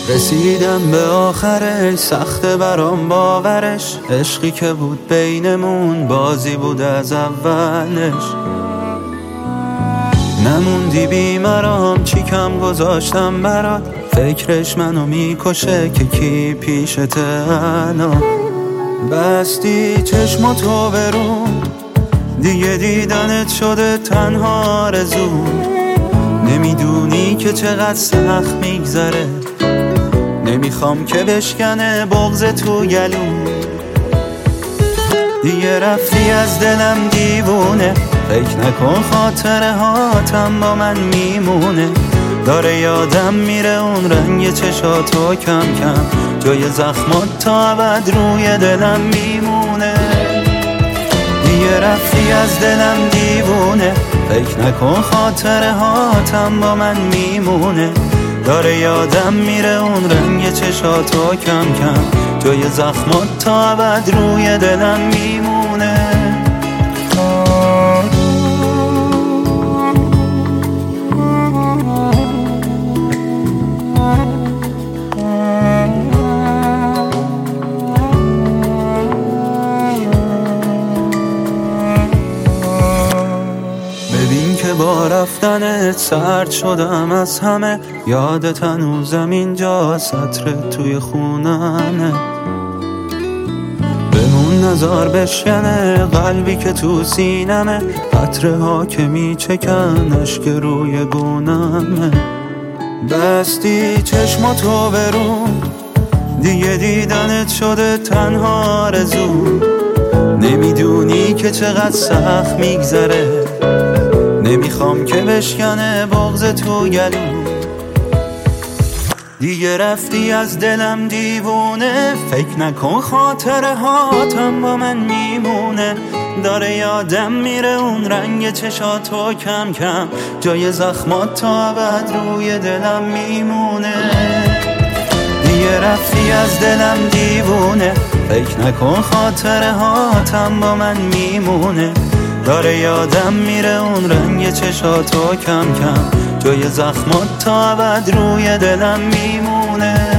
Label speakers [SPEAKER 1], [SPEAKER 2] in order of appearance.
[SPEAKER 1] رسیدم به آخرش، سخته برام باورش. عشقی که بود بینمون بازی بود از اولش. نموندی بیمرام، چی کم گذاشتم برات. فکرش منو میکشه که کی پیشته الان. بستی چشماتو برون، دیگه دیدنت شده تنها آرزوم. نمیدونی که چقدر سخت میگذره، نمیخوام که بشکنه بغض تو گلوم. دیگه رفتی از دلم دیوونه، فکر نکن خاطره هاتم با من میمونه. داره یادم میره اون رنگ چشاتو کم کم، جای زخمات تا ابد روی دلم میمونه. دیگه رفتی از دلم دیوونه، فکر نکن خاطره هاتم با من میمونه. داره یادم میره اون رنگ چشاتو کم کم، جای زخمات تا ابد روی دلم میمونه. ببین که با رفتنت سرد شدم از همه. یادت هنوزم اینجا سطرت توی خونمه. بمون نزار بشکنه قلبی که تو سینمه. قطره ها که میچکن اشک روی گونمه. بستی چشماتو برون، دیگه دیدنت شده تنها آرزوم. نمیدونی که چقدر سخت میگذره، نمیخوام که بشکنه بغض تو گلوم. دیگه رفتی از دلم دیوونه، فکر نکن خاطره هاتم با من میمونه. داره یادم میره اون رنگ چشاتو کم کم، جای زخمات تا ابد روی دلم میمونه. دیگه رفتی از دلم دیوونه، فکر نکن خاطره هاتم با من میمونه. داره یادم میره اون رنگ چشاتو کم کم، جای زخمات تا ابد روی دلم میمونه.